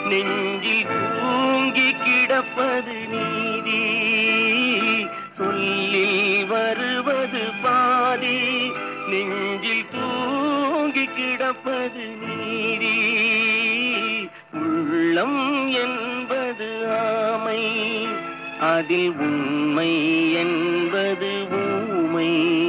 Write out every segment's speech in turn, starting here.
நெஞ்சில் தூங்கி கிடப்பது நீதி, சொல்லில் வருவது பாதி. நெஞ்சில் தூங்கி கிடப்பது நீதி, உள்ளம் என்பது ஆமை, அதில் உண்மை என்பது ஊமை.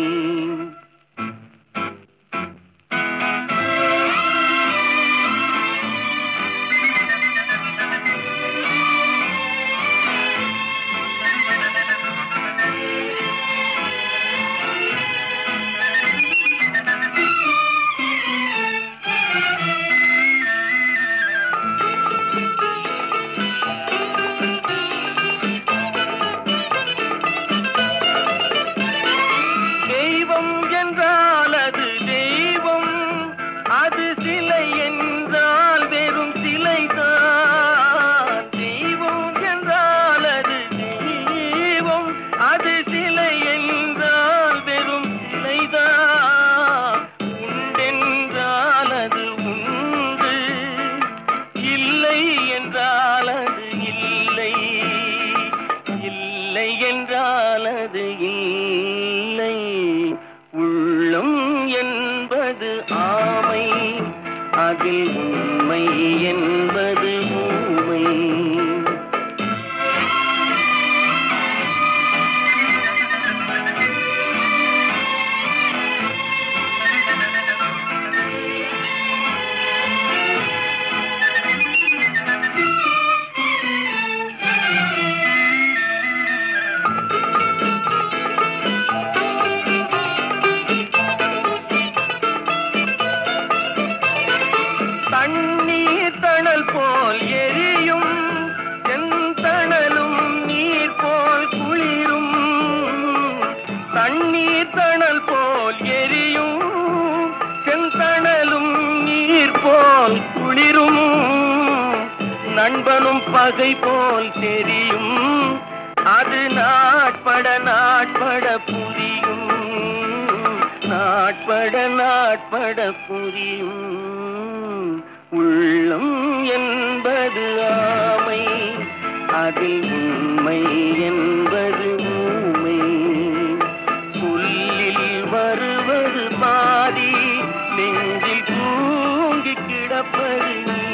என்றால் அது இல்லை, உள்ளம் என்பது ஆமை, அதில் உண்மை என்பது ஊமை. தண்ணீர் தணல் போல் எரியும் செந்தணலும் நீர் போல் குளிரும், தண்ணீர் தணல் போல் எரியும் செந்தணலும் நீர் போல் குளிரும், நண்பனும் பகை போல் தெரியும், அது நாட்பட நாட்பட புரியும், நாட்பட நாட்பட புரியும். உள்ளம் என்பது ஆமை, அதில் உண்மை என்பது ஊமை. சொல்லில் வருவது பாதி, நெஞ்சில் தூங்கி கிடப்பது